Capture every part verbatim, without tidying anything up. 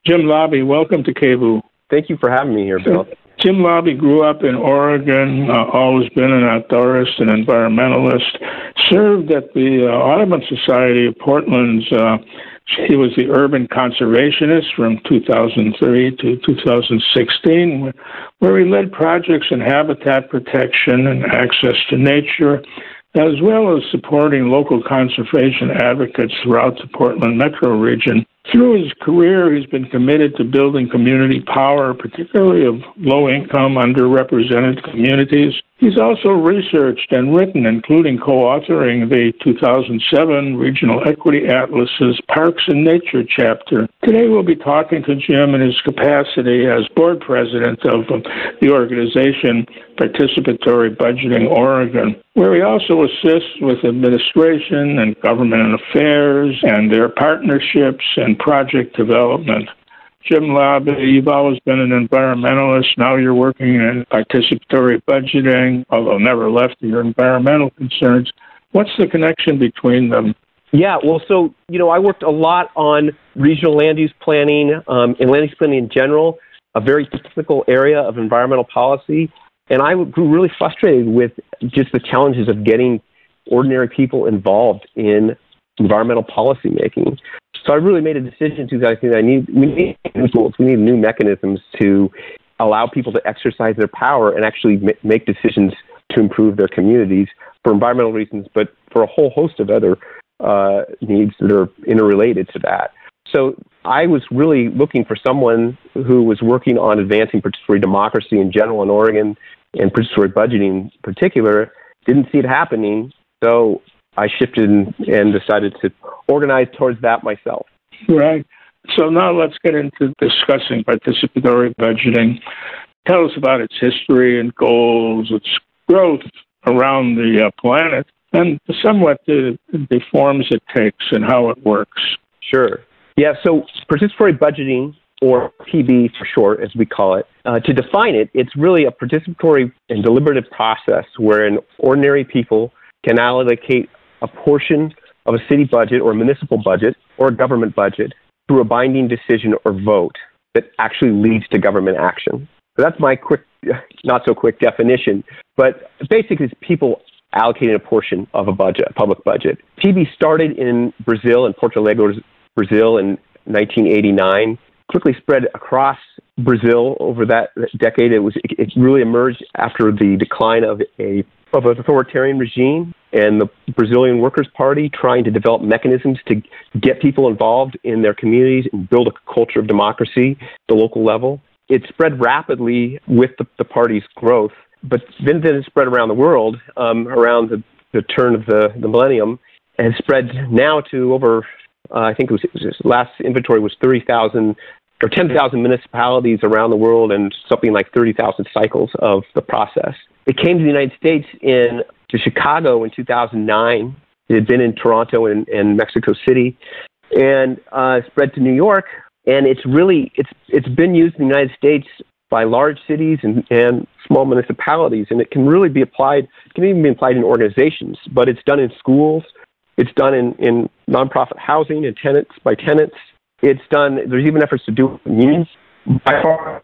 Jim Lobby, welcome to K V U. Thank you for having me here, Bill. Jim Lobby grew up in Oregon, uh, always been an outdoorist and environmentalist, served at the uh, Audubon Society of Portland's, uh, he was the urban conservationist from two thousand three to two thousand sixteen, where he led projects in habitat protection and access to nature, as well as supporting local conservation advocates throughout the Portland metro region. Through his career, he's been committed to building community power, particularly of low-income, underrepresented communities. He's also researched and written, including co-authoring the two thousand seven Regional Equity Atlas's Parks and Nature chapter. Today we'll be talking to Jim in his capacity as board president of the organization Participatory Budgeting Oregon, where he also assists with administration and government affairs and their partnerships and project development. Jim Lobby, you've always been an environmentalist. Now you're working in participatory budgeting, although never left your environmental concerns. What's the connection between them? Yeah, well, so, you know, I worked a lot on regional land use planning um, and land use planning in general, a very technical area of environmental policy. And I grew really frustrated with just the challenges of getting ordinary people involved in environmental policy making. So I really made a decision in two thousand eighteen that I need, we need new tools, we need new mechanisms to allow people to exercise their power and actually ma- make decisions to improve their communities for environmental reasons, but for a whole host of other uh, needs that are interrelated to that. So I was really looking for someone who was working on advancing participatory democracy in general in Oregon and participatory budgeting in particular. Didn't see it happening, so I shifted and, and decided to organize towards that myself. Right. So now let's get into discussing participatory budgeting. Tell us about its history and goals, its growth around the uh, planet, and somewhat the, the forms it takes and how it works. Sure. Yeah, so participatory budgeting, or P B for short, as we call it, uh, to define it, it's really a participatory and deliberative process wherein ordinary people can allocate a portion of a city budget or a municipal budget or a government budget through a binding decision or vote that actually leads to government action. So that's my quick, not so quick definition, but basically it's people allocating a portion of a budget, a public budget. P B started in Brazil, in Porto Alegre, Brazil in nineteen eighty-nine, quickly spread across Brazil over that decade. It was it really emerged after the decline of a of an authoritarian regime and the Brazilian Workers' Party trying to develop mechanisms to get people involved in their communities and build a culture of democracy at the local level. It spread rapidly with the, the party's growth, but then, then it spread around the world um, around the, the turn of the, the millennium, and spread now to over, uh, I think it was, it was last inventory was thirty thousand or ten thousand municipalities around the world and something like thirty thousand cycles of the process. It came to the United States in to Chicago in two thousand nine. It had been in Toronto and, and Mexico City, and uh, spread to New York. And it's really it's it's been used in the United States by large cities and, and small municipalities, and it can really be applied. It can even be applied in organizations, but it's done in schools. It's done in, in nonprofit housing and tenants by tenants. It's done. There's even efforts to do it in unions. By far,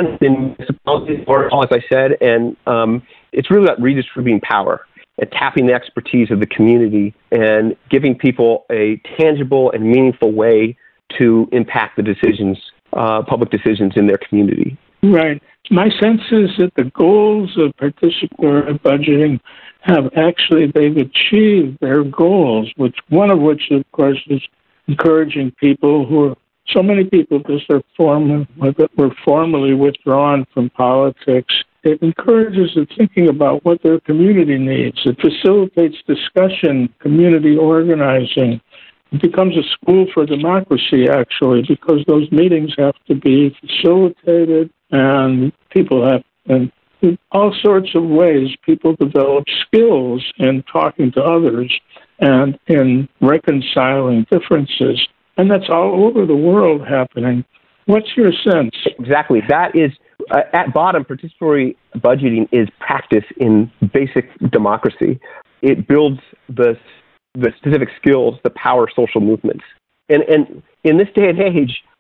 in municipalities, or as I said, and um, it's really about redistributing power and tapping the expertise of the community and giving people a tangible and meaningful way to impact the decisions, uh, public decisions in their community. Right. My sense is that the goals of participatory budgeting have actually, they've achieved their goals, which one of which, of course, is encouraging people who are, so many people just are form, were formally withdrawn from politics. It encourages the thinking about what their community needs. It facilitates discussion, community organizing. It becomes a school for democracy, actually, because those meetings have to be facilitated and people have, and in all sorts of ways, people develop skills in talking to others and in reconciling differences. And that's all over the world happening. What's your sense? Exactly. That is, uh, at bottom, participatory budgeting is practice in basic democracy. It builds the the specific skills that power social movements. And and in this day and age,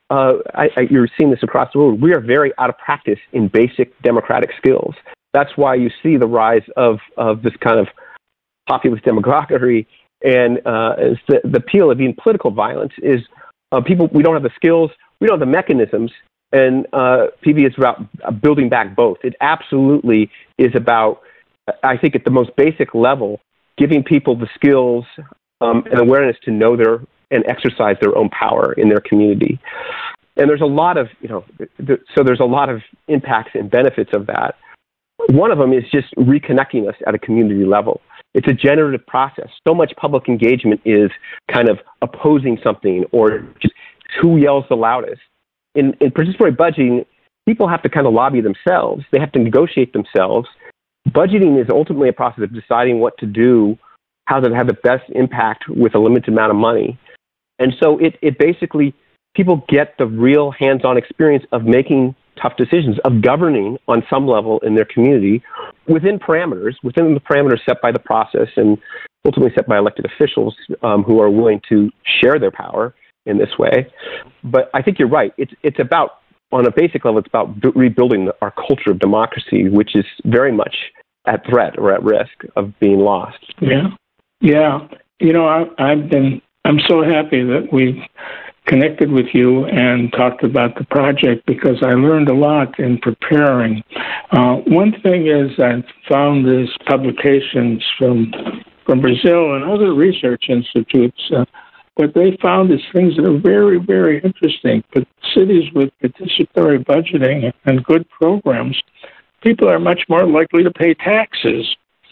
uh, I, I, you're seeing this across the world, we are very out of practice in basic democratic skills. That's why you see the rise of, of this kind of populist demagoguery, and uh, the, the appeal of even political violence is uh, people, we don't have the skills, we don't have the mechanisms, and uh, P B is about building back both. It absolutely is about, I think at the most basic level, giving people the skills um, and awareness to know their and exercise their own power in their community. And there's a lot of, you know, th- so there's a lot of impacts and benefits of that. One of them is just reconnecting us at a community level. It's a generative process. So much public engagement is kind of opposing something or just who yells the loudest. In, in participatory budgeting, people have to kind of lobby themselves. They have to negotiate themselves. Budgeting is ultimately a process of deciding what to do, how to have the best impact with a limited amount of money. And so it, it basically, people get the real hands-on experience of making tough decisions, of governing on some level in their community within parameters, within the parameters set by the process and ultimately set by elected officials um, who are willing to share their power in this way. But I think you're right. It's, it's about, on a basic level, it's about b- rebuilding our culture of democracy, which is very much at threat or at risk of being lost. Yeah. Yeah. You know, I, I've been, I'm so happy that we connected with you and talked about the project because I learned a lot in preparing. Uh, one thing is I found these publications from from Brazil and other research institutes. Uh, what they found is things that are very, very interesting. But cities with participatory budgeting and good programs, people are much more likely to pay taxes.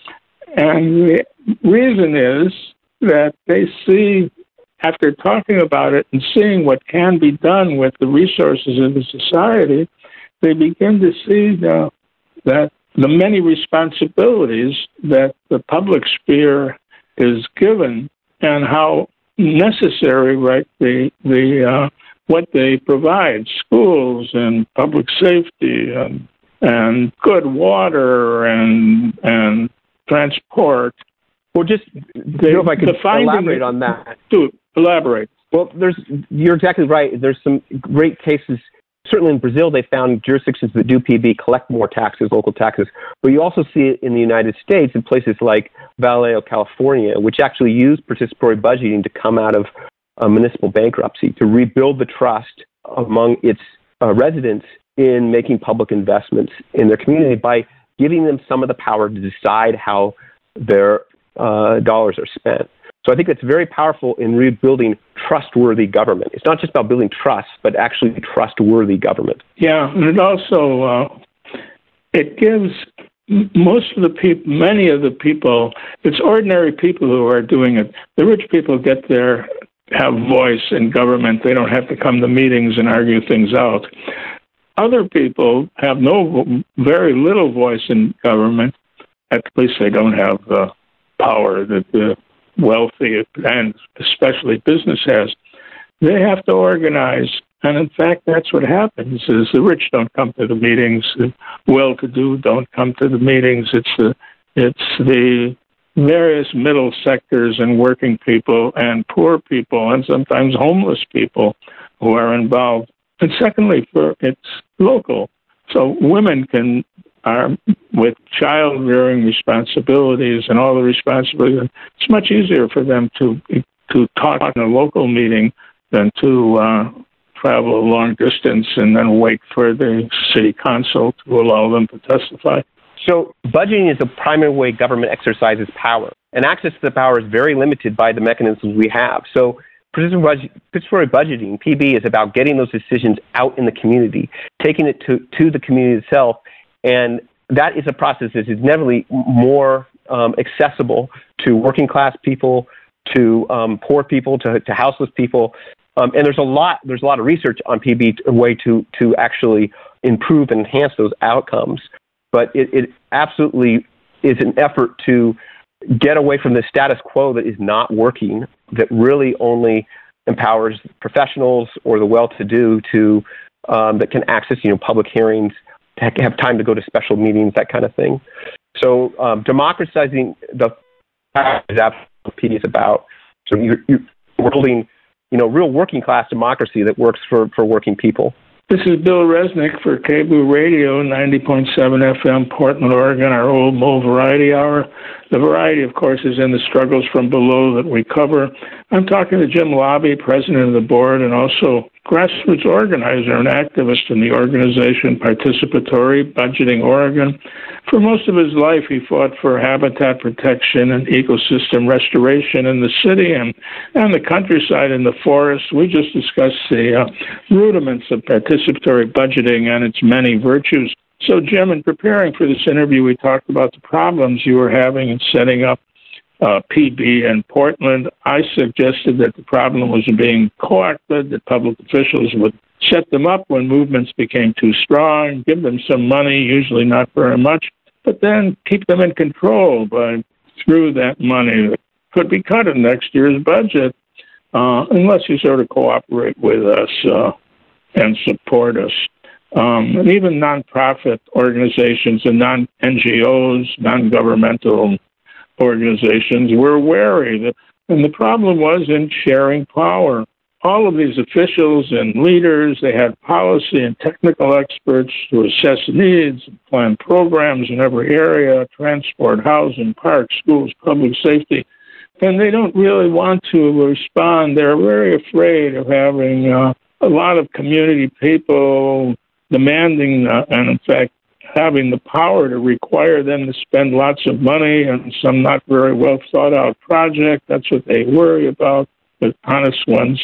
And the reason is that they see, after talking about it and seeing what can be done with the resources of the society, they begin to see the, that the many responsibilities that the public sphere is given and how necessary, right, the the uh, what they provide, schools and public safety and and good water and and transport. Well, just they, if I could elaborate on that. To elaborate. Well, there's you're exactly right. There's some great cases. Certainly in Brazil, they found jurisdictions that do P B collect more taxes, local taxes. But you also see it in the United States in places like Vallejo, California, which actually use participatory budgeting to come out of uh, municipal bankruptcy, to rebuild the trust among its uh, residents in making public investments in their community by giving them some of the power to decide how their uh, dollars are spent. So I think that's very powerful in rebuilding trustworthy government. It's not just about building trust, but actually trustworthy government. Yeah, and it also, uh, it gives most of the people, many of the people, it's ordinary people who are doing it. The rich people get their, have voice in government. They don't have to come to meetings and argue things out. Other people have no, very little voice in government. At least they don't have the power that the wealthy and especially business has. They have to organize, and in fact, that's what happens. Is the rich don't come to the meetings, the well-to-do don't come to the meetings. It's the it's the various middle sectors and working people and poor people and sometimes homeless people who are involved. And secondly, for it's local, so women can. Are with child-rearing responsibilities and all the responsibilities, it's much easier for them to to talk in a local meeting than to uh, travel a long distance and then wait for the city council to allow them to testify. So budgeting is the primary way government exercises power, and access to the power is very limited by the mechanisms we have. So participatory budgeting, P B, is about getting those decisions out in the community, taking it to, to the community itself. And that is a process that is inevitably more um, accessible to working class people, to um, poor people, to, to houseless people. Um, and there's a lot there's a lot of research on P B, a way to to actually improve and enhance those outcomes. But it, it absolutely is an effort to get away from the status quo that is not working, that really only empowers professionals or the well-to-do to um, that can access, you know, public hearings, to have time to go to special meetings, that kind of thing. So um, democratizing the is absolutely what P D is about. So you're, you're building you know, real working class democracy that works for, for working people. This is Bill Resnick for K B O O Radio, ninety point seven F M, Portland, Oregon, our old Mo Variety Hour. The variety, of course, is in the struggles from below that we cover. I'm talking to Jim Lobby, president of the board, and also grassroots organizer and activist in the organization Participatory Budgeting Oregon. For most of his life, he fought for habitat protection and ecosystem restoration in the city and, and the countryside and the forest. We just discussed the uh, rudiments of participatory budgeting and its many virtues. So, Jim, in preparing for this interview, we talked about the problems you were having in setting up uh, P B in Portland. I suggested that the problem was being co-opted, that public officials would set them up when movements became too strong, give them some money, usually not very much, but then keep them in control by through that money that could be cut in next year's budget, uh, unless you sort of cooperate with us uh, and support us. Um, and even nonprofit organizations and non-N G Os, non-governmental organizations were wary. That, and the problem was in sharing power. All of these officials and leaders, they had policy and technical experts to assess needs and plan programs in every area, transport, housing, parks, schools, public safety. And they don't really want to respond. They're very afraid of having uh, a lot of community people demanding uh, and, in fact, having the power to require them to spend lots of money on some not very well thought out project. That's what they worry about, the honest ones.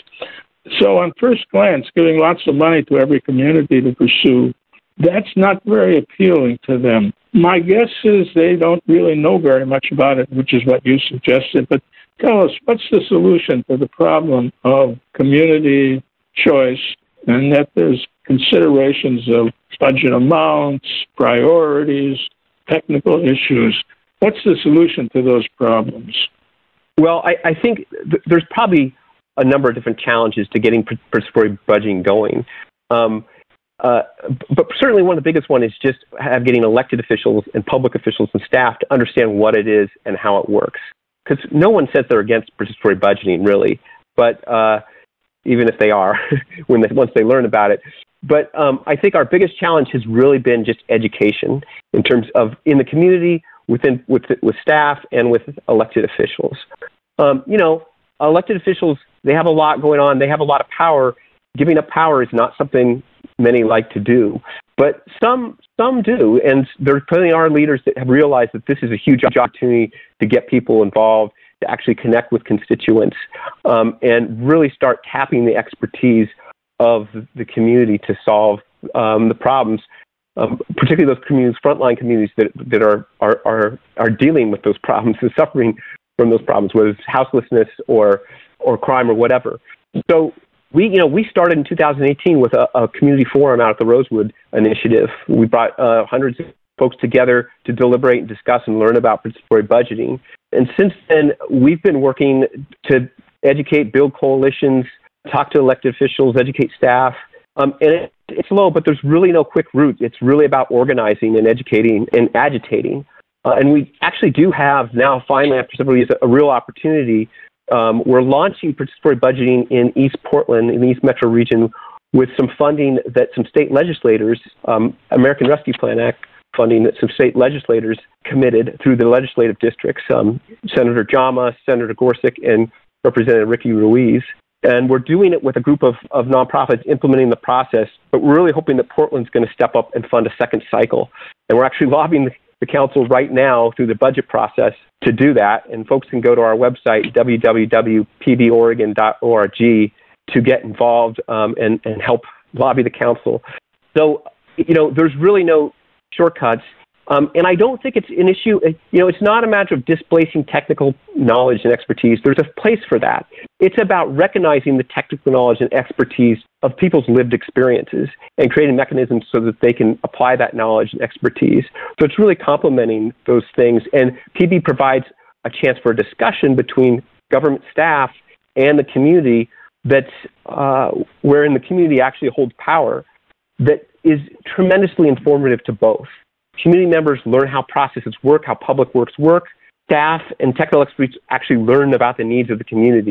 So on first glance, giving lots of money to every community to pursue, that's not very appealing to them. My guess is they don't really know very much about it, which is what you suggested. But tell us, what's the solution to the problem of community choice, and that there's considerations of budget amounts, priorities, technical issues? What's the solution to those problems? Well, I, I think th- there's probably a number of different challenges to getting participatory budgeting going. Um, uh, but certainly one of the biggest one is just have getting elected officials and public officials and staff to understand what it is and how it works. Because no one says they're against participatory budgeting, really, but uh, even if they are, when they, once they learn about it. But um, I think our biggest challenge has really been just education in terms of in the community, within with with staff, and with elected officials. Um, you know, elected officials, they have a lot going on. They have a lot of power. Giving up power is not something many like to do, but some some do, and there clearly are leaders that have realized that this is a huge opportunity to get people involved, to actually connect with constituents, um, and really start tapping the expertise of the community to solve um, the problems, um, particularly those communities, frontline communities that that are are are are dealing with those problems and suffering from those problems, whether it's houselessness or or crime or whatever. So we, you know, we started in two thousand eighteen with a, a community forum out at the Rosewood Initiative. We brought uh, hundreds of folks together to deliberate and discuss and learn about participatory budgeting. And since then, we've been working to educate, build coalitions, talk to elected officials, educate staff. Um, and it, it's slow, but there's really no quick route. It's really about organizing and educating and agitating. Uh, and we actually do have now, finally, after several years, a, a real opportunity. Um, we're launching participatory budgeting in East Portland, in the East Metro region, with some funding that some state legislators, um, American Rescue Plan Act funding that some state legislators committed through the legislative districts, um, Senator Jama, Senator Gorsuch, and Representative Ricky Ruiz. And we're doing it with a group of, of nonprofits implementing the process, but we're really hoping that Portland's going to step up and fund a second cycle. And we're actually lobbying the, the council right now through the budget process to do that. And folks can go to our website, w w w dot p b oregon dot org, to get involved um, and, and help lobby the council. So, you know, there's really no shortcuts. Um, and I don't think it's an issue, you know, it's not a matter of displacing technical knowledge and expertise. There's a place for that. It's about recognizing the technical knowledge and expertise of people's lived experiences and creating mechanisms so that they can apply that knowledge and expertise. So it's really complementing those things. And P B provides a chance for a discussion between government staff and the community that's uh, wherein the community actually holds power that is tremendously informative to both. Community members learn how processes work, how public works work. Staff and technical experts actually learn about the needs of the community.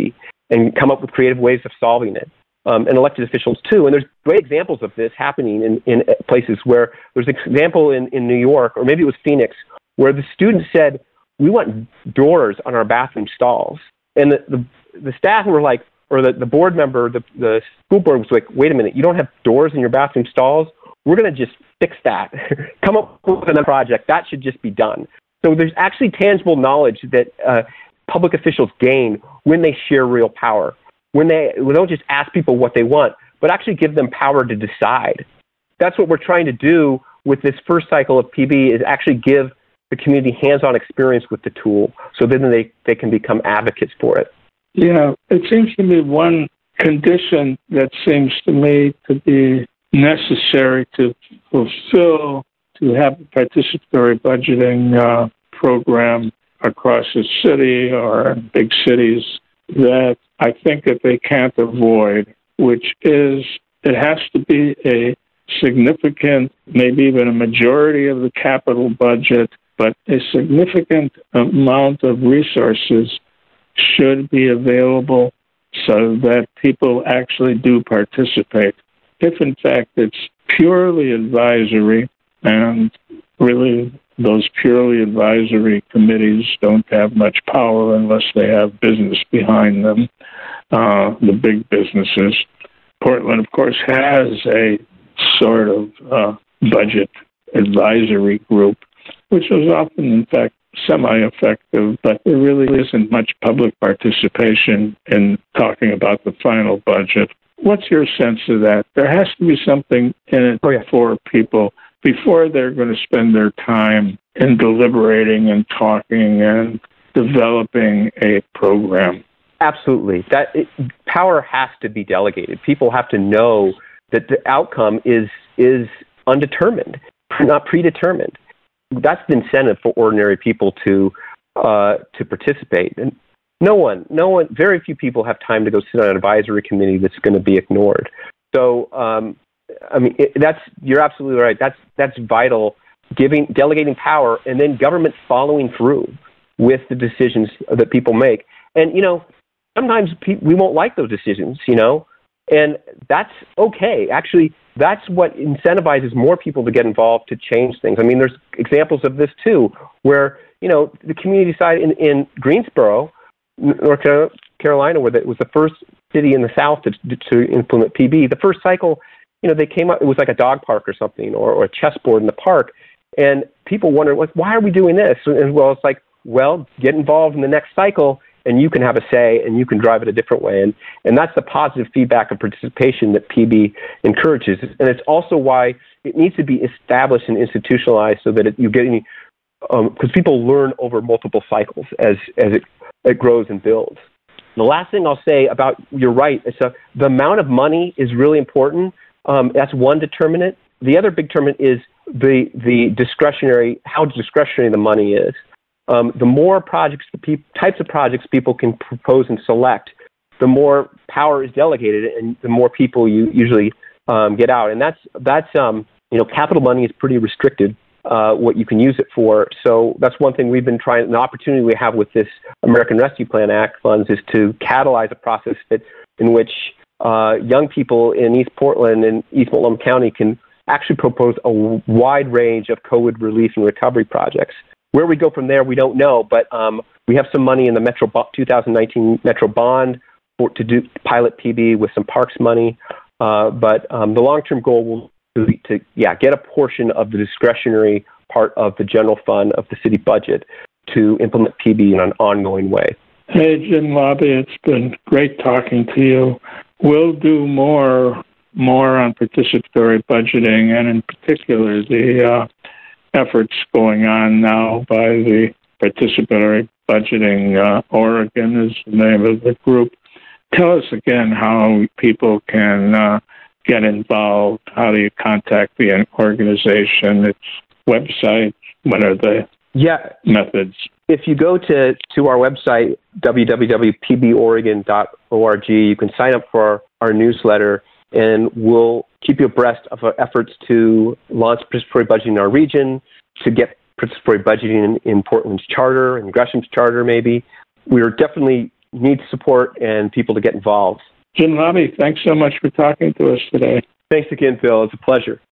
and come up with creative ways of solving it. Um, and elected officials too. And there's great examples of this happening in, in places where there's an example in, in New York, or maybe it was Phoenix, where the students said, we want doors on our bathroom stalls. And the, the, the staff were like, or the, the board member, the, the school board was like, wait a minute, you don't have doors in your bathroom stalls? We're going to just fix that. Come up with another project. That should just be done. So there's actually tangible knowledge that uh, public officials gain when they share real power. When they, we don't just ask people what they want, but actually give them power to decide. That's what we're trying to do with this first cycle of P B, is actually give the community hands-on experience with the tool, so then they, they can become advocates for it. Yeah, it seems to me one condition that seems to me to be necessary to fulfill, to have a participatory budgeting uh, program across a city or big cities, that I think that they can't avoid, which is it has to be a significant, maybe even a majority of the capital budget, but a significant amount of resources should be available so that people actually do participate. If, in fact, it's purely advisory, and really those purely advisory committees don't have much power unless they have business behind them, uh, the big businesses. Portland, of course, has a sort of uh, budget advisory group, which is often, in fact, semi-effective, but there really isn't much public participation in talking about the final budget. What's your sense of that? There has to be something in it oh, yeah. for people before they're going to spend their time in deliberating and talking and developing a program. Absolutely. That it, power has to be delegated. People have to know that the outcome is is undetermined, not predetermined. That's the incentive for ordinary people to uh, to participate. And no one, no one, very few people have time to go sit on an advisory committee that's going to be ignored. So, um, I mean, it, that's you're absolutely right. That's that's vital. Giving, delegating power, and then government following through with the decisions that people make. And you know, sometimes pe- we won't like those decisions. You know, and that's okay. Actually, that's what incentivizes more people to get involved to change things. I mean, there's examples of this too, where you know the community side in, in Greensboro, North Carolina, where it was the first city in the South to, to implement P B. The first cycle, you know, they came up. It was like a dog park or something, or, or a chessboard in the park. And people wonder, like, why are we doing this? And well, it's like, well, get involved in the next cycle, and you can have a say, and you can drive it a different way. And and that's the positive feedback of participation that P B encourages. And it's also why it needs to be established and institutionalized so that it, you get any, because um, people learn over multiple cycles as as it, it grows and builds. The last thing I'll say about, you're right, it's a, the amount of money is really important. Um, that's one determinant. The other big determinant is the the discretionary, how discretionary the money is. Um, the more projects, the pe- types of projects people can propose and select, the more power is delegated, and the more people you usually um, get out. And that's that's um, you know, capital money is pretty restricted, uh, what you can use it for. So that's one thing we've been trying. An opportunity we have with this American Rescue Plan Act funds is to catalyze a process that in which uh, young people in East Portland and East Multnomah County can actually propose a wide range of COVID relief and recovery projects. Where we go from there, we don't know, but um, we have some money in the Metro twenty nineteen Metro Bond for, to do pilot P B with some parks money. Uh, but um, the long-term goal will be to, yeah, get a portion of the discretionary part of the general fund of the city budget to implement P B in an ongoing way. Hey, Jim Lobby, it's been great talking to you. We'll do more more on participatory budgeting, and in particular the uh, efforts going on now by the Participatory Budgeting uh, Oregon is the name of the group. Tell us again how people can uh, get involved. How do you contact the organization? Its website? What are the yeah. methods? If you go to, to our website, w w w dot p b oregon dot org, you can sign up for our, our newsletter, and we'll keep you abreast of our efforts to launch participatory budgeting in our region, to get participatory budgeting in, in Portland's charter and Gresham's charter maybe. We are definitely needs support and people to get involved. Jim Labbe, thanks so much for talking to us today. Thanks again, Phil. It's a pleasure.